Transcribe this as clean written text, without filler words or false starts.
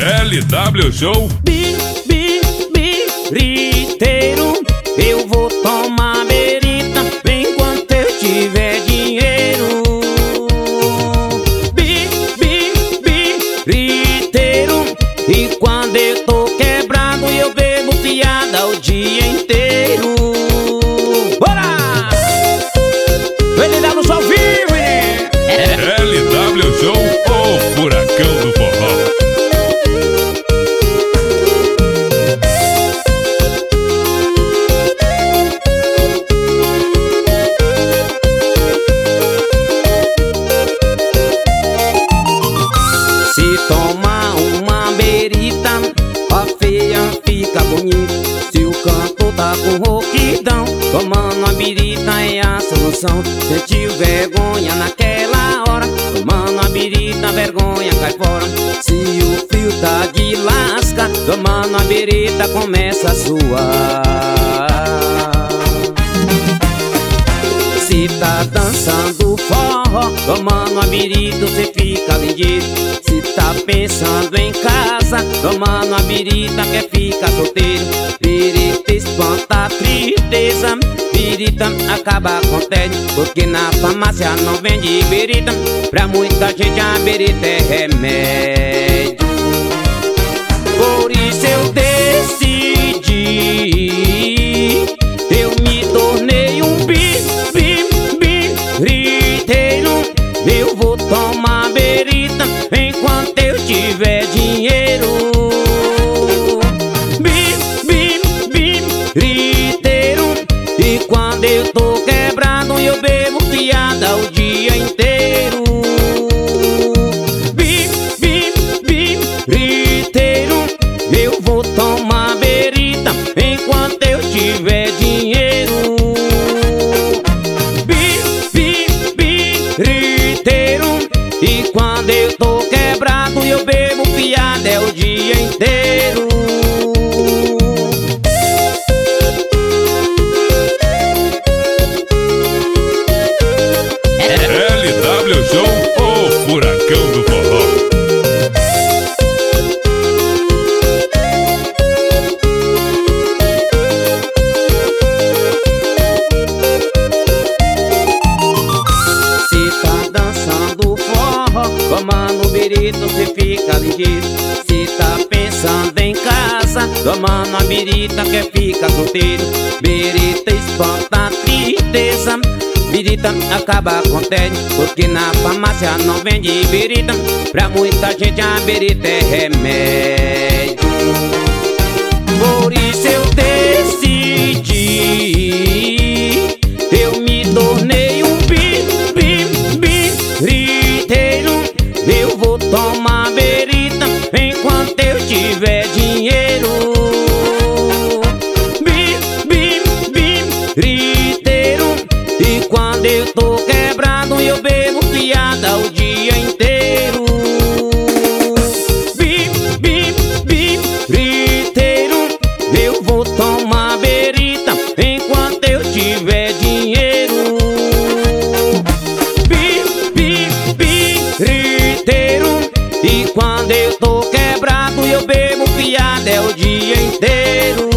LW Show. Biriteiro, eu vou tomar berita enquanto eu tiver dinheiro. Biriteiro, e quando eu tô quebrado eu bebo piada o dia inteiro. Bora! LW Show vive, né? LW Show, o furacão do forró. Se tomar uma berita, a feia fica bonita. Se o canto tá com rouquidão, tomando uma birita é a solução. Sentiu vergonha naquela hora, tomando uma birita, vergonha cai fora. Se o fio tá de lasca, tomando uma birita começa a suar. Se tá dançando forró, tomando uma birita, você fica ligeiro. Se tá pensando em casa, tomando uma birita, quer ficar solteiro. Birita espanta a tristeza, birita acaba com tédio, porque na farmácia não vende birita. Pra muita gente a birita é remédio. Por isso eu decidi, eu me tornei um biriteiro. Eu vou tomar berita enquanto eu tiver dinheiro. Biriteiro, e quando eu tô quebrado eu bebo piada o dia inteiro. Biriteiro, eu vou tomar berita enquanto eu tiver dinheiro. Biriteiro, e quando eu tô quebrado eu bebo piada é o dia inteiro. LW Show, o furacão do forró. Se tá dançando forró, tomando birita, você fica ligeiro. Se tá pensando em casa, tomando uma birita, quer ficar solteiro. Birita espanta a tristeza, birita acaba com tédio, porque na farmácia não vende birita. Pra muita gente a birita é remédio. Por isso eu decidi, eu me tornei um biriteiro. Eu vou tomar berita enquanto eu tiver dinheiro. Biriteiro, e quando eu tô quebrado eu bebo piada o dia inteiro. Biriteiro, eu vou tomar berita enquanto eu tiver dinheiro. Biriteiro, e quando eu tô quebrado eu bebo piada é o dia inteiro.